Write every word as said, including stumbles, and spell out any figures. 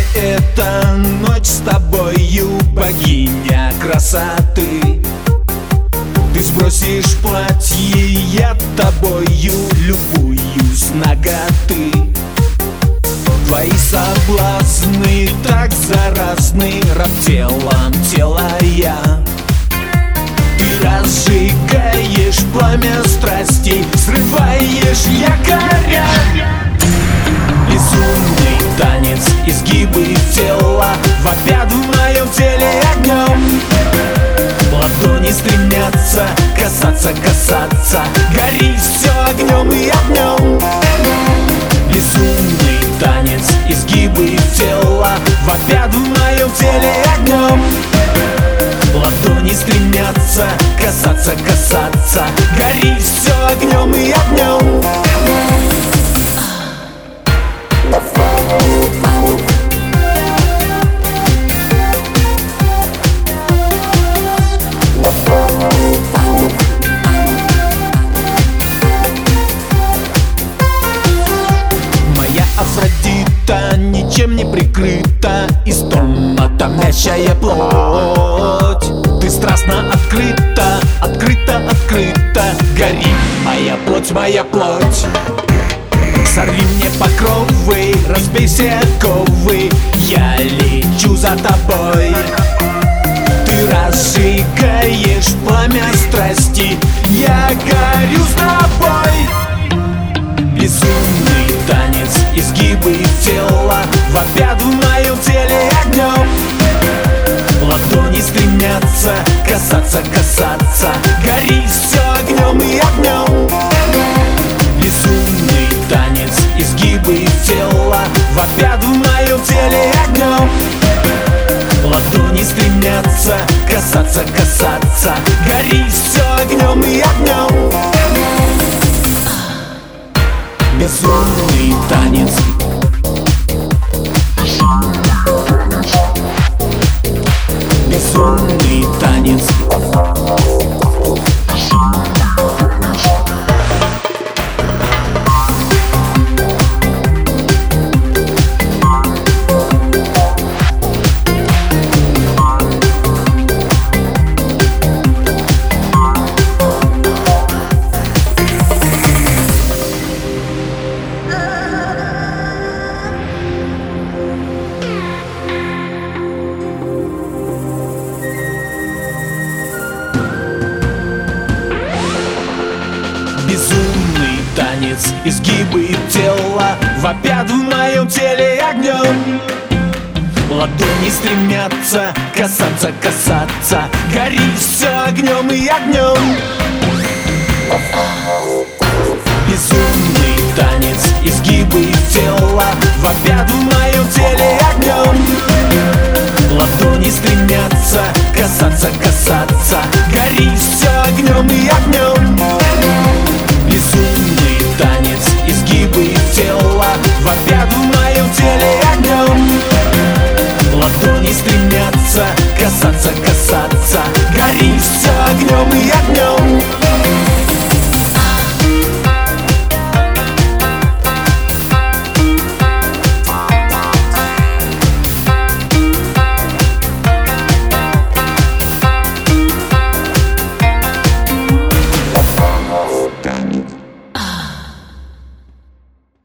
эта ночь с тобою, богиня красоты. Ты сбросишь платье, я тобою любуюсь наготы. Твои соблазны так заразны, раб телом тела я. Ты разжигаешь пламя страстей, срываешь якоря. Безумный танец, изгибы тела вопят в моем теле огнем. Ладони стремятся касаться, касаться, гори все огнем и огнем. Безумный танец, изгибы тела вопят в моем теле огнем. Ладони стремятся касаться, касаться, гори все огнем и огнем. Моя Афродита ничем не прикрыта, истома томящая плоть. Ты страстно открыта, открыта, открыта, гори моя плоть, моя плоть. Сорви мне покровы, разбей все оковы, я лечу за тобой. Ты разжигаешь пламя страсти, я горю с тобой. Безумный танец, изгибы тела вопят в моем теле огнем. Ладони стремятся касаться, касаться, гори все огнем и огнем. Безумный танец, изгибы тела вопят в моем теле огнем. Ладони стремятся касаться, касаться, гори все огнем и огнем. Безумный танец. Безумный танец. Безумный танец, изгибы тела вопят в моем теле огнем. Ладони стремятся касаться, касаться, гори все огнем и огнем. Безумный танец, изгибы тела вопят в моем